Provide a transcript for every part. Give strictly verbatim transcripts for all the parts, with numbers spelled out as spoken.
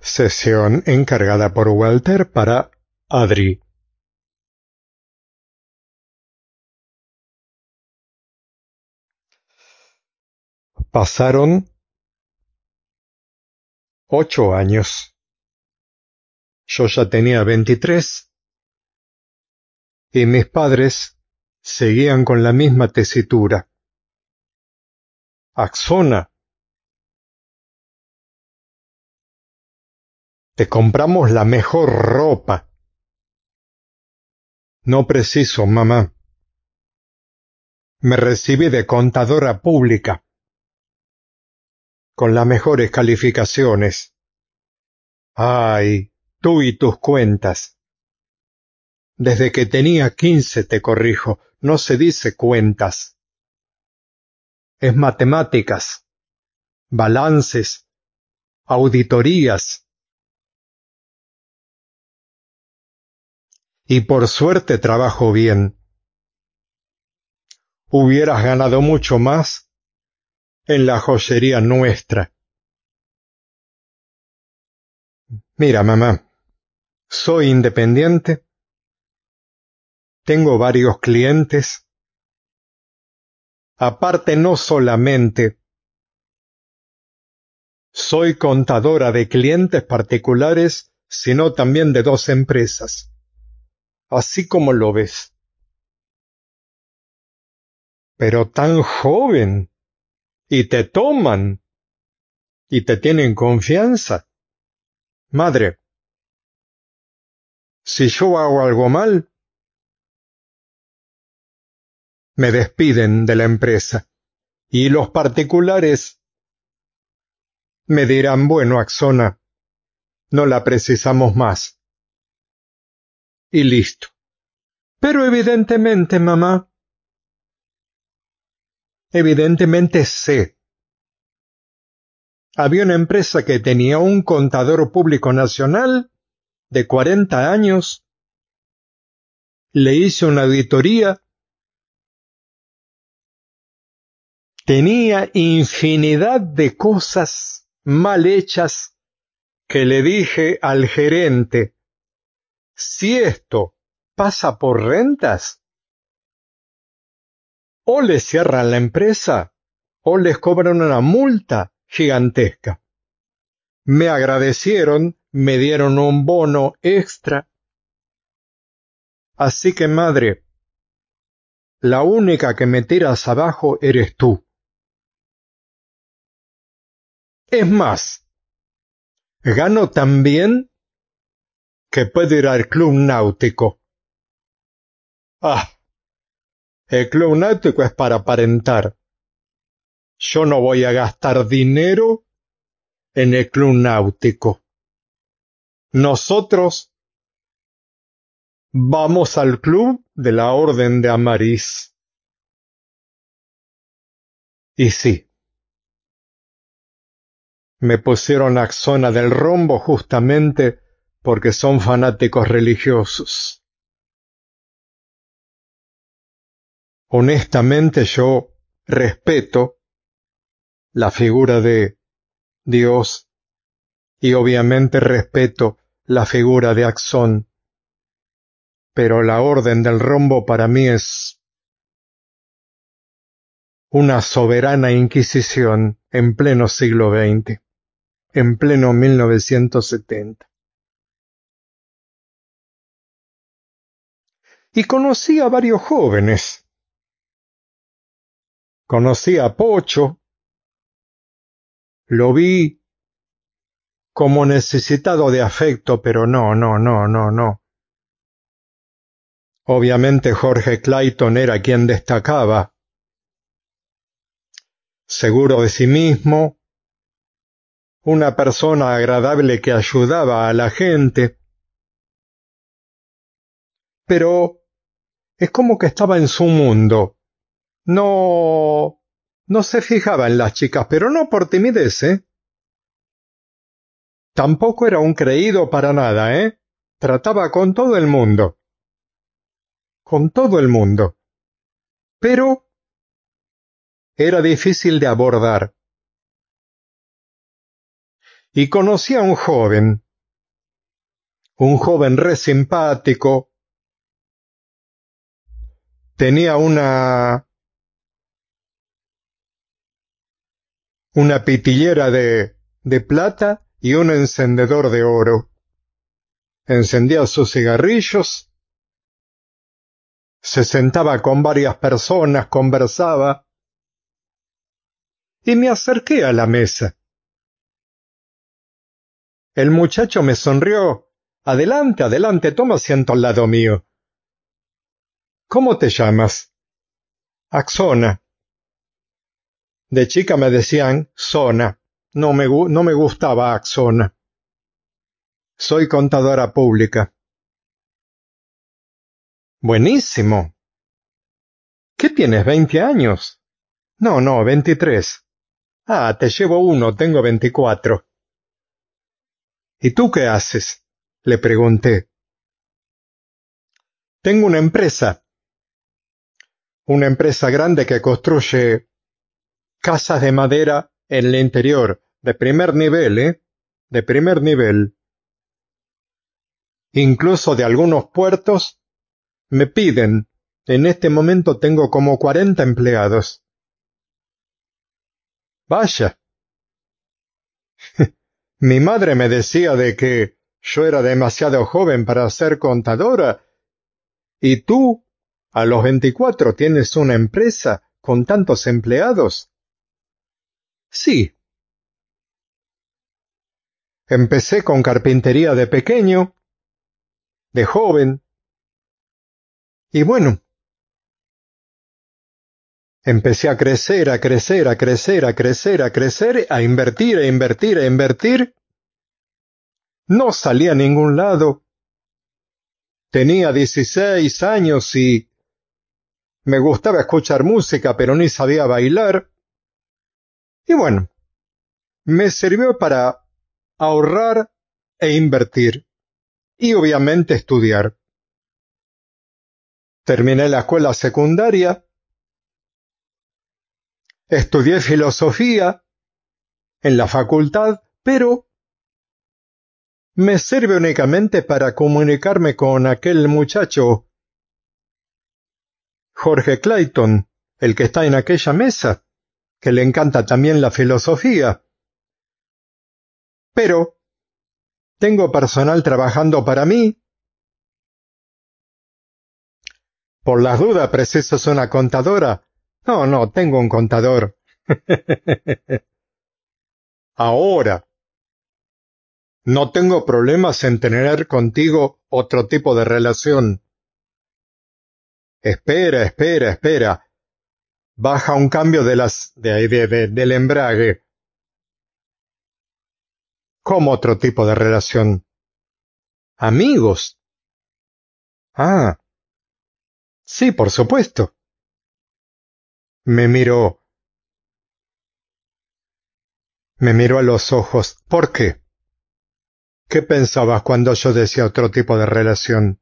Sesión encargada por Walter para Adri. Pasaron ocho años. Yo ya tenía veintitrés y mis padres seguían con la misma tesitura. Axona, te compramos la mejor ropa. No preciso, mamá. Me recibí de contadora pública, con las mejores calificaciones. Ay, tú y tus cuentas. Desde que tenía quince, te corrijo, no se dice cuentas. Es matemáticas, balances, auditorías. Y por suerte trabajo bien. Hubieras ganado mucho más en la joyería nuestra. Mira, mamá, soy independiente, tengo varios clientes. Aparte, no solamente soy contadora de clientes particulares, sino también de dos empresas. Así como lo ves. Pero tan joven, y te toman, y te tienen confianza. Madre, si yo hago algo mal, me despiden de la empresa, y los particulares me dirán, bueno, Axona, no la precisamos más. Y listo. Pero evidentemente, mamá, evidentemente sé. Había una empresa que tenía un contador público nacional de cuarenta años. Le hice una auditoría. Tenía infinidad de cosas mal hechas que le dije al gerente, si esto pasa por rentas, o les cierran la empresa o les cobran una multa gigantesca. Me agradecieron, me dieron un bono extra. Así que, madre, la única que me tiras abajo eres tú. Es más, gano tan bien que puedo ir al club náutico. Ah, el club náutico es para aparentar. Yo no voy a gastar dinero en el club náutico. Nosotros vamos al club de la Orden de Amarís. Y sí, me pusieron Axona del Rombo justamente porque son fanáticos religiosos. Honestamente, yo respeto la figura de Dios y obviamente respeto la figura de Axón, pero la Orden del Rombo para mí es una soberana inquisición en pleno siglo veinte, en pleno mil novecientos setenta. Y conocí a varios jóvenes. Conocí a Pocho, lo vi como necesitado de afecto, pero no, no, no, no, no. Obviamente Jorge Clayton era quien destacaba, seguro de sí mismo, una persona agradable que ayudaba a la gente, pero es como que estaba en su mundo. No, no se fijaba en las chicas, pero no por timidez, ¿eh? Tampoco era un creído para nada, ¿eh? Trataba con todo el mundo. Con todo el mundo. Pero era difícil de abordar. y conocí a un joven, un joven re simpático, tenía una, una pitillera de, de plata y un encendedor de oro. Encendía sus cigarrillos, se sentaba con varias personas, conversaba, y me acerqué a la mesa. El muchacho me sonrió. Adelante, adelante, toma asiento al lado mío. ¿Cómo te llamas? Axona. De chica me decían Zona. No me, no me gustaba Axona. Soy contadora pública. Buenísimo. ¿Qué tienes, veinte años? No, no, veintitrés. Ah, te llevo uno, tengo veinticuatro. ¿Y tú qué haces? Le pregunté. Tengo una empresa. Una empresa grande que construye casas de madera en el interior, de primer nivel, ¿eh? De primer nivel. Incluso de algunos puertos me piden. En este momento tengo como cuarenta empleados. Vaya. Mi madre me decía de que yo era demasiado joven para ser contadora. ¿Y tú, a los veinticuatro, tienes una empresa con tantos empleados? Sí. Empecé con carpintería de pequeño, de joven. Y bueno, empecé a crecer, a crecer, a crecer, a crecer, a crecer, a invertir, a invertir, a invertir. No salí a ningún lado. Tenía dieciséis años y me gustaba escuchar música, pero ni sabía bailar. Y bueno, me sirvió para ahorrar e invertir. Y obviamente estudiar. Terminé la escuela secundaria. Estudié filosofía en la facultad, pero me sirve únicamente para comunicarme con aquel muchacho, Jorge Clayton, el que está en aquella mesa, que le encanta también la filosofía. Pero tengo personal trabajando para mí. Por las dudas, ¿precisas una contadora? No, no, tengo un contador. Ahora, no tengo problemas en tener contigo otro tipo de relación. Espera, espera, espera. Baja un cambio de las, de, de, de, del embrague. ¿Cómo otro tipo de relación? ¿Amigos? Ah, sí, por supuesto. Me miró. Me miró a los ojos. ¿Por qué? ¿Qué pensabas cuando yo decía otro tipo de relación?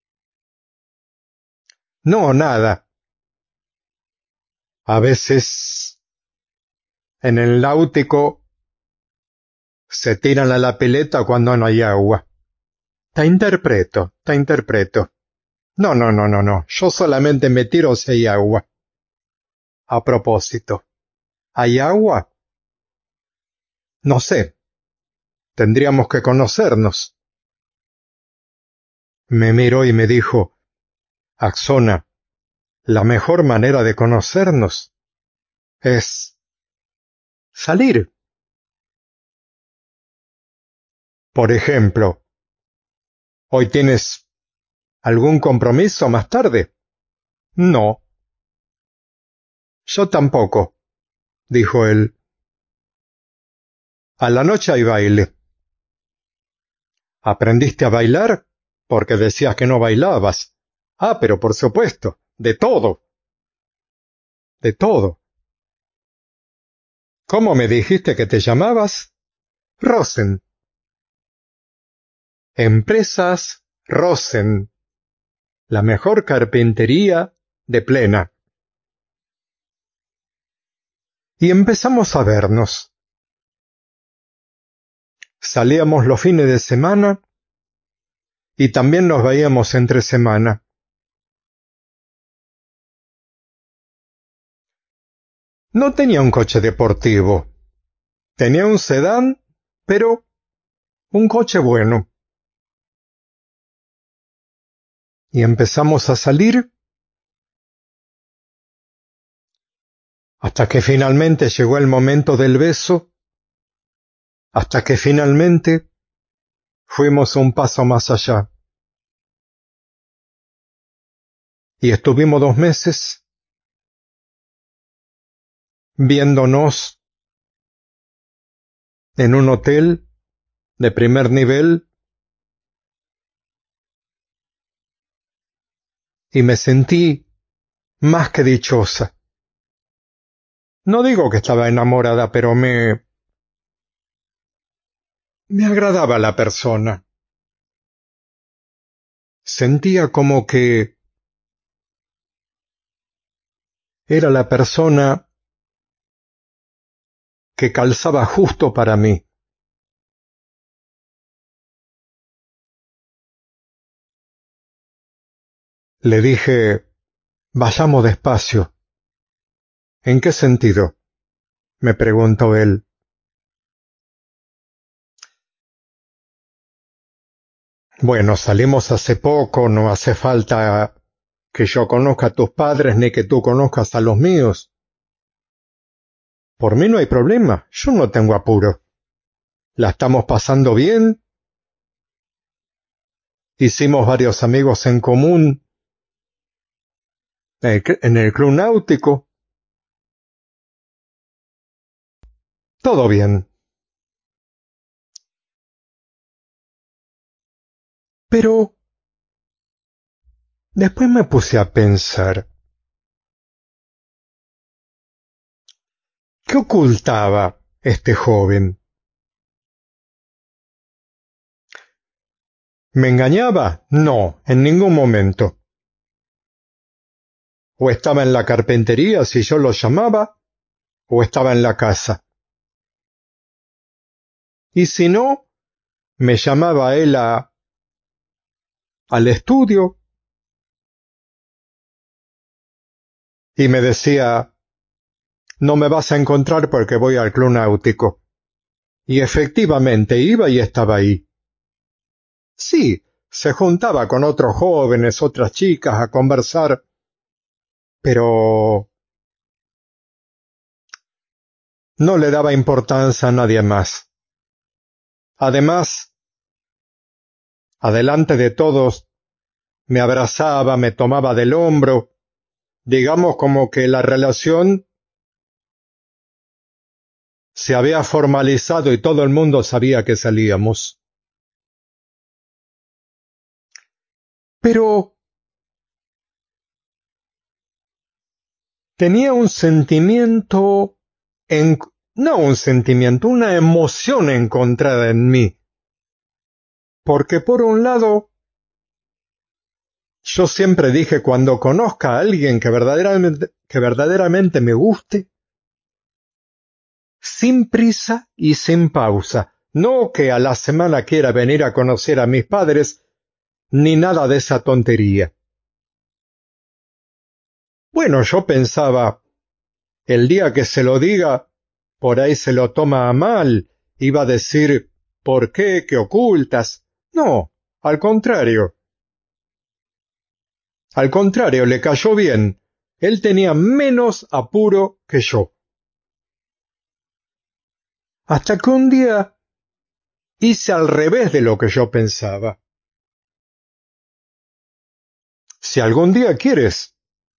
No, nada. A veces, en el náutico, se tiran a la pileta cuando no hay agua. Te interpreto, te interpreto. No, no, no, no, no. Yo solamente me tiro si hay agua. A propósito, ¿hay agua? No sé. Tendríamos que conocernos. Me miró y me dijo, Axona, la mejor manera de conocernos es salir. Por ejemplo, ¿hoy tienes algún compromiso más tarde? No. Yo tampoco, dijo él. A la noche hay baile. ¿Aprendiste a bailar? Porque decías que no bailabas. Ah, pero por supuesto, de todo. De todo. ¿Cómo me dijiste que te llamabas? Rosen. Empresas Rosen. La mejor carpintería de Plena. Y empezamos a vernos. Salíamos los fines de semana y también nos veíamos entre semana. No tenía un coche deportivo. Tenía un sedán, pero un coche bueno. Y empezamos a salir hasta que finalmente llegó el momento del beso, hasta que finalmente fuimos un paso más allá. Y estuvimos dos meses viéndonos en un hotel de primer nivel y me sentí más que dichosa. No digo que estaba enamorada, pero me... me agradaba la persona. Sentía como que era la persona que calzaba justo para mí. Le dije, vayamos despacio. ¿En qué sentido?, me preguntó él. Bueno, salimos hace poco, no hace falta que yo conozca a tus padres ni que tú conozcas a los míos. Por mí no hay problema, yo no tengo apuro. La estamos pasando bien. Hicimos varios amigos en común en el club náutico. Todo bien. Pero después me puse a pensar, ¿qué ocultaba este joven? ¿Me engañaba? No, en ningún momento. O estaba en la carpintería si yo lo llamaba, o estaba en la casa. Y si no, me llamaba él a, al estudio y me decía, no me vas a encontrar porque voy al club náutico. Y efectivamente iba y estaba ahí. Sí, se juntaba con otros jóvenes, otras chicas a conversar, pero no le daba importancia a nadie más. Además, adelante de todos, me abrazaba, me tomaba del hombro, digamos como que la relación se había formalizado y todo el mundo sabía que salíamos. Pero tenía un sentimiento, en, no un sentimiento, una emoción encontrada en mí. Porque por un lado, yo siempre dije, cuando conozca a alguien que verdaderamente, que verdaderamente me guste, sin prisa y sin pausa, no que a la semana quiera venir a conocer a mis padres, ni nada de esa tontería. Bueno, yo pensaba, el día que se lo diga, por ahí se lo toma a mal, iba a decir, ¿por qué? ¿Qué ocultas? No, al contrario. Al contrario, le cayó bien. Él tenía menos apuro que yo. Hasta que un día hice al revés de lo que yo pensaba. Si algún día quieres,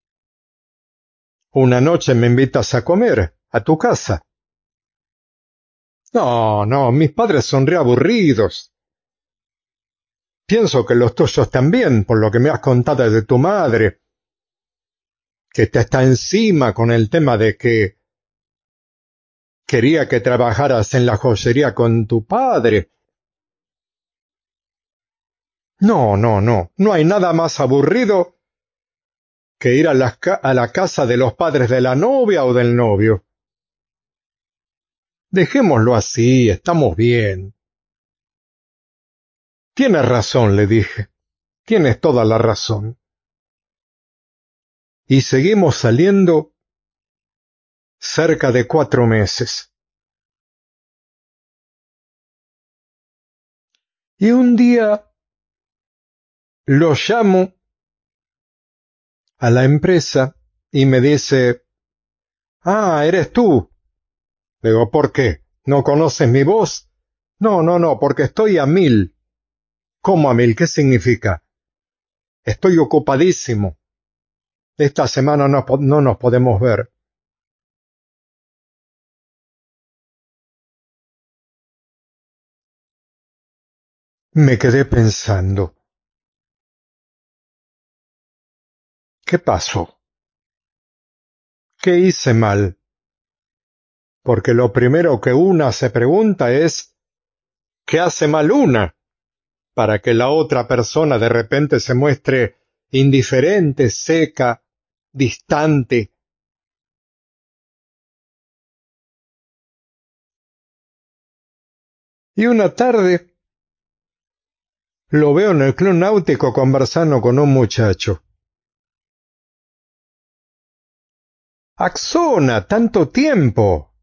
una noche me invitas a comer, a tu casa. No, no, mis padres son reaburridos. Pienso que los tuyos también, por lo que me has contado de tu madre, que te está encima con el tema de que quería que trabajaras en la joyería con tu padre. No, no, no, no hay nada más aburrido que ir a la, a la casa de los padres de la novia o del novio. Dejémoslo así, estamos bien. Tienes razón, le dije. Tienes toda la razón. Y seguimos saliendo cerca de cuatro meses. Y un día lo llamo a la empresa y me dice, ah, eres tú. Le digo, ¿por qué? ¿No conoces mi voz? No, no, no, porque estoy a mil. ¿Cómo a mil? ¿Qué significa? Estoy ocupadísimo. Esta semana no, no nos podemos ver. Me quedé pensando, ¿qué pasó? ¿Qué hice mal? Porque lo primero que una se pregunta es, ¿qué hace mal una? Para que la otra persona de repente se muestre indiferente, seca, distante. Y una tarde lo veo en el club náutico conversando con un muchacho. Axona, tanto tiempo.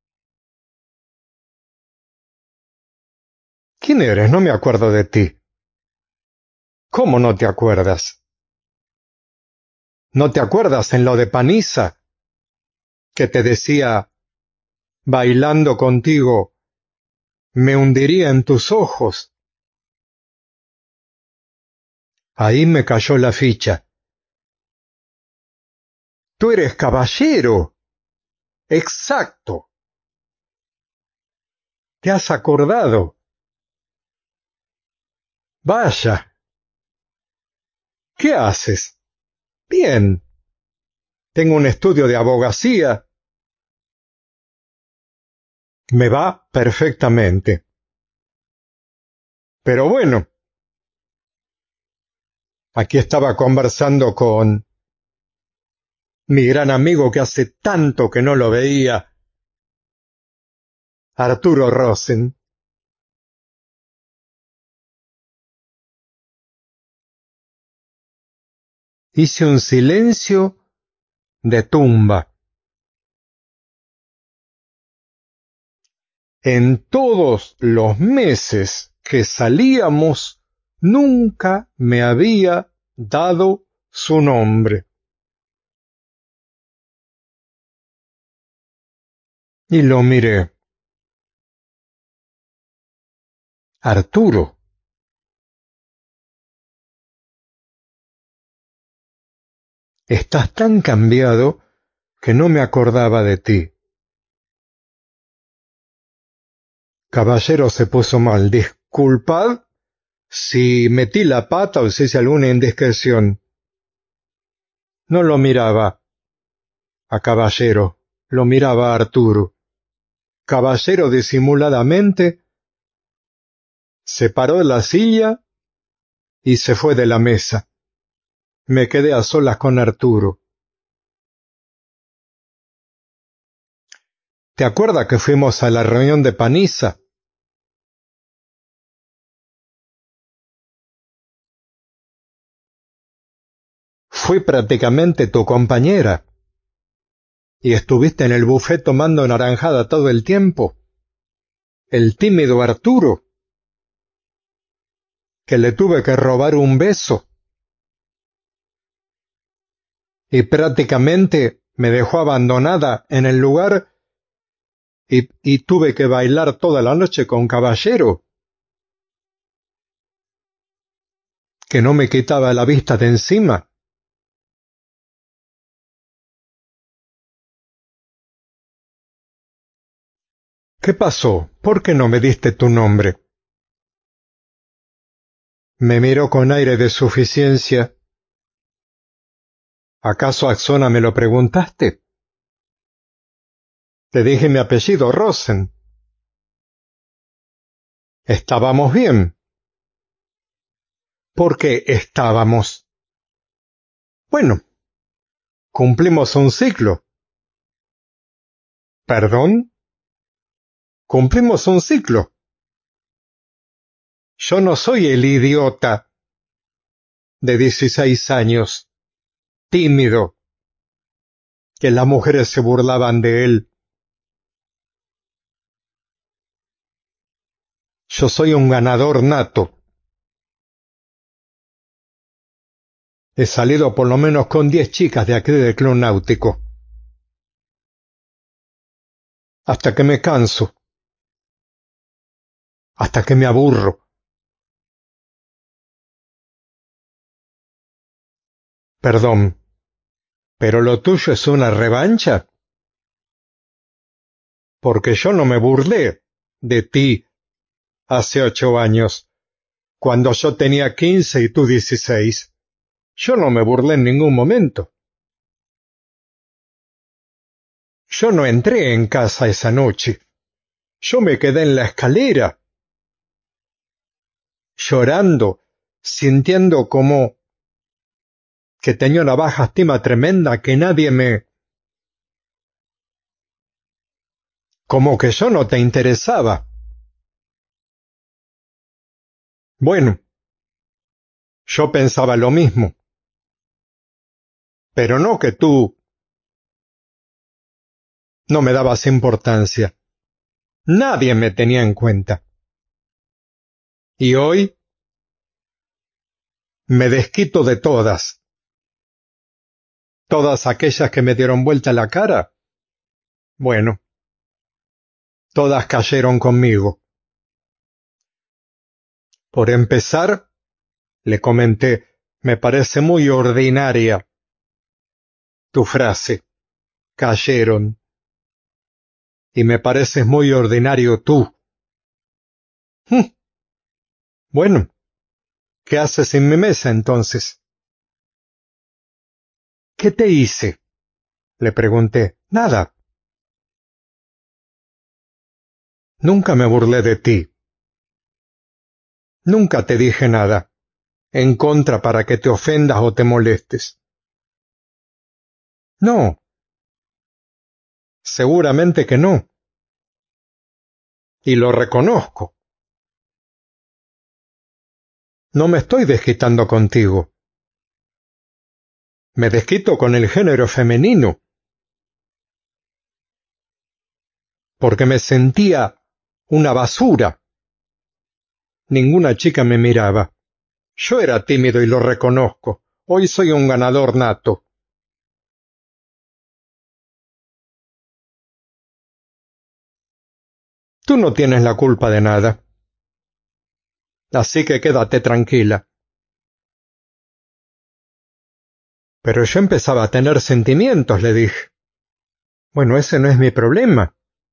¿Quién eres? No me acuerdo de ti. ¿Cómo no te acuerdas? ¿No te acuerdas en lo de Paniza? Que te decía, bailando contigo, me hundiría en tus ojos. Ahí me cayó la ficha. Tú eres caballero. Exacto. ¿Te has acordado? Vaya. ¿Qué haces? Bien. Tengo un estudio de abogacía. Me va perfectamente. Pero bueno, aquí estaba conversando con mi gran amigo que hace tanto que no lo veía, Arturo Rosen. Hice un silencio de tumba. En todos los meses que salíamos, nunca me había dado su nombre. Y lo miré. Arturo, estás tan cambiado que no me acordaba de ti. Caballero se puso mal. Disculpad si metí la pata o si hice alguna indiscreción. No lo miraba a Caballero, lo miraba a Arturo. Caballero disimuladamente se paró de la silla y se fue de la mesa. Me quedé a solas con Arturo. ¿Te acuerdas que fuimos a la reunión de Paniza? Fui prácticamente tu compañera. ¿Y estuviste en el buffet tomando naranjada todo el tiempo? El tímido Arturo, que le tuve que robar un beso. Y prácticamente me dejó abandonada en el lugar y, y tuve que bailar toda la noche con Caballero, que no me quitaba la vista de encima. ¿Qué pasó? ¿Por qué no me diste tu nombre? Me miró con aire de suficiencia. ¿Acaso Axona me lo preguntaste? Te dije mi apellido, Rosen. Estábamos bien. ¿Por qué estábamos? Bueno, cumplimos un ciclo. ¿Perdón? Cumplimos un ciclo. Yo no soy el idiota de dieciséis años, tímido, que las mujeres se burlaban de él. Yo soy un ganador nato. He salido por lo menos con diez chicas de aquí del Club Náutico. Hasta que me canso. Hasta que me aburro. Perdón, ¿pero lo tuyo es una revancha? Porque yo no me burlé de ti hace ocho años, cuando yo tenía quince y tú dieciséis. Yo no me burlé en ningún momento. Yo no entré en casa esa noche. Yo me quedé en la escalera, llorando, sintiendo como que tenía una baja estima tremenda, que nadie me... como que yo no te interesaba. Bueno, yo pensaba lo mismo. Pero no que tú no me dabas importancia. Nadie me tenía en cuenta. Y hoy me desquito de todas. Todas aquellas que me dieron vuelta la cara. Bueno, todas cayeron conmigo. Por empezar, le comenté, me parece muy ordinaria tu frase. Cayeron. Y me pareces muy ordinario tú. Hm. Bueno, ¿qué haces en mi mesa entonces? ¿Qué te hice? Le pregunté. Nada. Nunca me burlé de ti. Nunca te dije nada en contra para que te ofendas o te molestes. No. Seguramente que no. Y lo reconozco. No me estoy desquitando contigo. Me desquito con el género femenino. Porque me sentía una basura. Ninguna chica me miraba. Yo era tímido y lo reconozco. Hoy soy un ganador nato. Tú no tienes la culpa de nada. Así que quédate tranquila. Pero yo empezaba a tener sentimientos, le dije. Bueno, ese no es mi problema.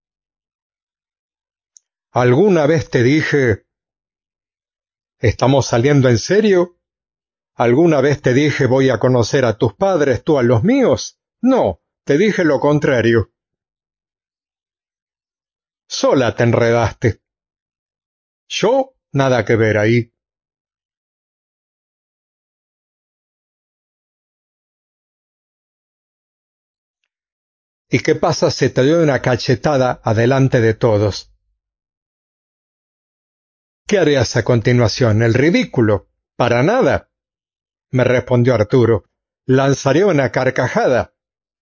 ¿Alguna vez te dije, ¿estamos saliendo en serio? ¿Alguna vez te dije voy a conocer a tus padres, tú a los míos? No, te dije lo contrario. Sola te enredaste. Yo, nada que ver ahí. ¿Y qué pasa si te doy una cachetada adelante de todos? ¿Qué harías a continuación? ¿El ridículo? Para nada, me respondió Arturo. Lanzaría una carcajada.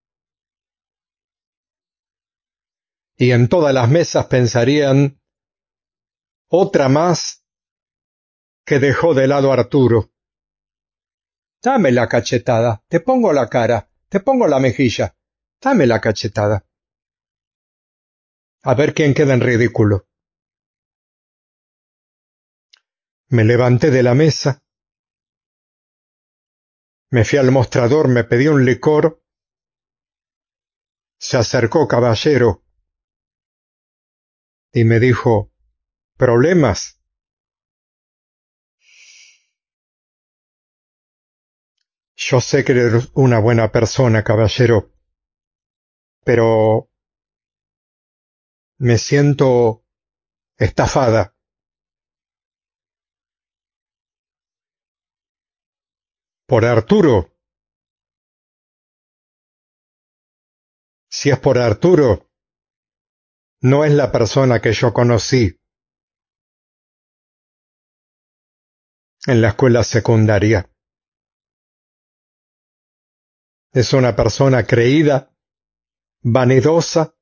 Y en todas las mesas pensarían, otra más que dejó de lado a Arturo. Dame la cachetada, te pongo la cara, te pongo la mejilla, dame la cachetada. A ver quién queda en ridículo. Me levanté de la mesa, me fui al mostrador, me pedí un licor. Se acercó Caballero y me dijo, ¿problemas? Yo sé que eres una buena persona, Caballero, pero me siento estafada. ¿Por Arturo? Si es por Arturo, no es la persona que yo conocí. en la escuela secundaria. Es una persona creída, vanidosa,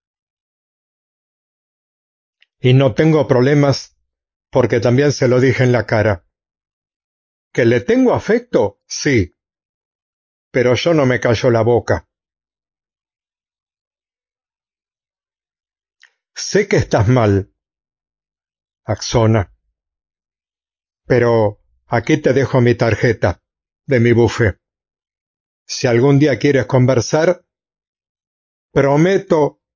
y no tengo problemas porque también se lo dije en la cara. ¿Que le tengo afecto? Sí, pero yo no me callo la boca. Sé que estás mal, Axona, pero aquí te dejo mi tarjeta de mi buffet. Si algún día quieres conversar, prometo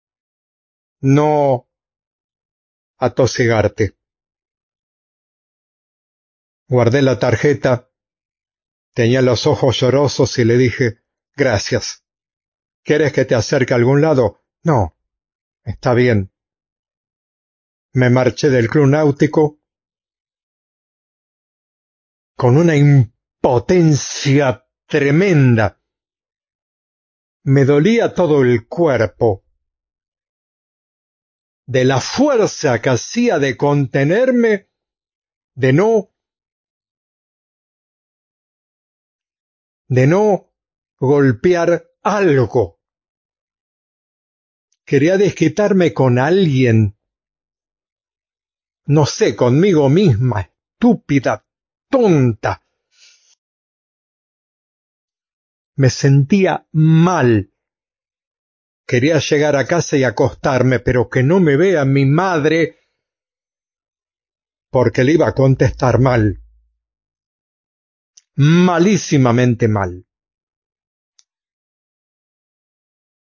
no atosigarte. Guardé la tarjeta, tenía los ojos llorosos y le dije, gracias. ¿Quieres que te acerque a algún lado? No, está bien. Me marché del club náutico con una impotencia tremenda. Me dolía todo el cuerpo de la fuerza que hacía de contenerme, de no, de no golpear algo. Quería desquitarme con alguien, no sé, conmigo misma, estúpida, tonta. Me sentía mal. Quería llegar a casa y acostarme, pero que no me vea mi madre, porque le iba a contestar mal. Malísimamente mal.